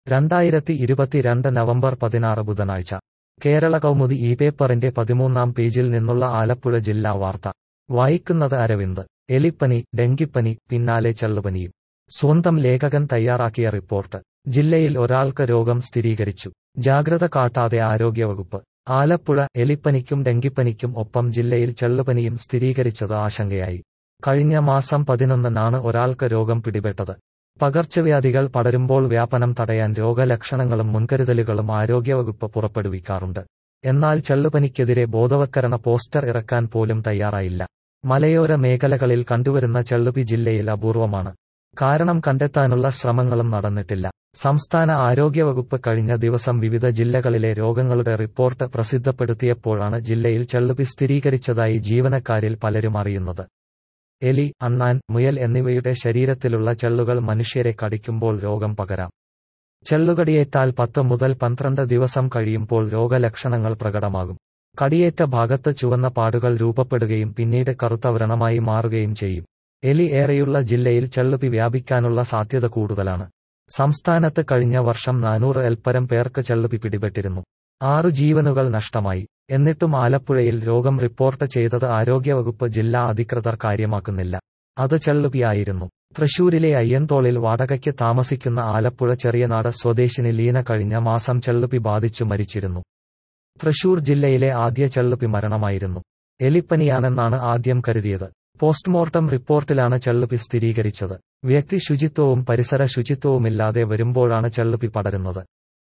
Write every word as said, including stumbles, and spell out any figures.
രണ്ടായിരത്തി ഇരുപത്തിരണ്ട് നവംബർ പതിനാറ് ബുധനാഴ്ച കേരള കൗമുദി ഈ പേപ്പറിന്റെ പതിമൂന്നാം പേജിൽ നിന്നുള്ള ആലപ്പുഴ ജില്ലാ വാർത്ത വായിക്കുന്നത് അരവിന്ദ്. എലിപ്പനി, ഡെങ്കിപ്പനി, പിന്നാലെ ചള്ളുപനിയും. സ്വന്തം ലേഖകൻ തയ്യാറാക്കിയ റിപ്പോർട്ട്. ജില്ലയിൽ ഒരാൾക്ക് രോഗം സ്ഥിരീകരിച്ചു. ജാഗ്രത കാട്ടാതെ ആരോഗ്യവകുപ്പ്. ആലപ്പുഴ. എലിപ്പനിക്കും ഡെങ്കിപ്പനിക്കും ഒപ്പം ജില്ലയിൽ ചള്ളുപനിയും സ്ഥിരീകരിച്ചത് ആശങ്കയായി. കഴിഞ്ഞ മാസം പതിനൊന്നിനാണ് ഒരാൾക്ക് രോഗം പിടിപെട്ടത്. പകർച്ചവ്യാധികൾ പടരുമ്പോൾ വ്യാപനം തടയാൻ രോഗലക്ഷണങ്ങളും മുൻകരുതലുകളും ആരോഗ്യവകുപ്പ് പുറപ്പെടുവിക്കാറുണ്ട്. എന്നാൽ ചള്ളുപനിക്കെതിരെ ബോധവത്കരണ പോസ്റ്റർ ഇറക്കാൻ പോലും തയ്യാറായില്ല. മലയോര മേഖലകളിൽ കണ്ടുവരുന്ന ചള്ളുപി ജില്ലയിൽ അപൂർവമാണ്. കാരണം കണ്ടെത്താനുള്ള ശ്രമങ്ങളും നടന്നിട്ടില്ല. സംസ്ഥാന ആരോഗ്യവകുപ്പ് കഴിഞ്ഞ ദിവസം വിവിധ ജില്ലകളിലെ രോഗങ്ങളുടെ റിപ്പോർട്ട് പ്രസിദ്ധപ്പെടുത്തിയപ്പോഴാണ് ജില്ലയിൽ ചള്ളുപി സ്ഥിരീകരിച്ചതായി ജീവനക്കാരിൽ പലരും അറിയുന്നത്. എലി, അണ്ണാൻ, മുയൽ എന്നിവയുടെ ശരീരത്തിലുള്ള ചള്ളുകൾ മനുഷ്യരെ കടിക്കുമ്പോൾ രോഗം പകരാം. ചള്ളുകടിയേറ്റാൽ പത്ത് മുതൽ പന്ത്രണ്ട് ദിവസം കഴിയുമ്പോൾ രോഗലക്ഷണങ്ങൾ പ്രകടമാകും. കടിയേറ്റ ഭാഗത്ത് ചുവന്ന പാടുകൾ രൂപപ്പെടുകയും പിന്നീട് കറുത്ത വ്രണമായി മാറുകയും ചെയ്യും. എലി ഏറെയുള്ള ജില്ലയിൽ ചള്ളുപി വ്യാപിക്കാനുള്ള സാധ്യത കൂടുതലാണ്. സംസ്ഥാനത്ത് കഴിഞ്ഞ വർഷം നാനൂറ് എൽപ്പരം പേർക്ക് ചള്ളുപി പിടിപെട്ടിരുന്നു. ആറു ജീവനുകൾ നഷ്ടമായി. എന്നിട്ടും ആലപ്പുഴയിൽ രോഗം റിപ്പോർട്ട് ചെയ്തത് ആരോഗ്യവകുപ്പ് ജില്ലാ അധികൃതർ കാര്യമാക്കുന്നില്ല. അത് ചള്ളുപിയായിരുന്നു. തൃശൂരിലെ അയ്യന്തോളിൽ വാടകയ്ക്ക് താമസിക്കുന്ന ആലപ്പുഴ ചെറിയനാട് സ്വദേശിനി ലീന കഴിഞ്ഞ മാസം ചള്ളുപി ബാധിച്ചു മരിച്ചിരുന്നു. തൃശൂർ ജില്ലയിലെ ആദ്യ ചള്ളുപി മരണമായിരുന്നു. എലിപ്പനിയാണെന്നാണ് ആദ്യം കരുതിയത്. പോസ്റ്റ്മോർട്ടം റിപ്പോർട്ടിലാണ് ചള്ളുപി സ്ഥിരീകരിച്ചത്. വ്യക്തി ശുചിത്വവും പരിസര ശുചിത്വവുമില്ലാതെ വരുമ്പോഴാണ് ചള്ളുപി പടരുന്നത്.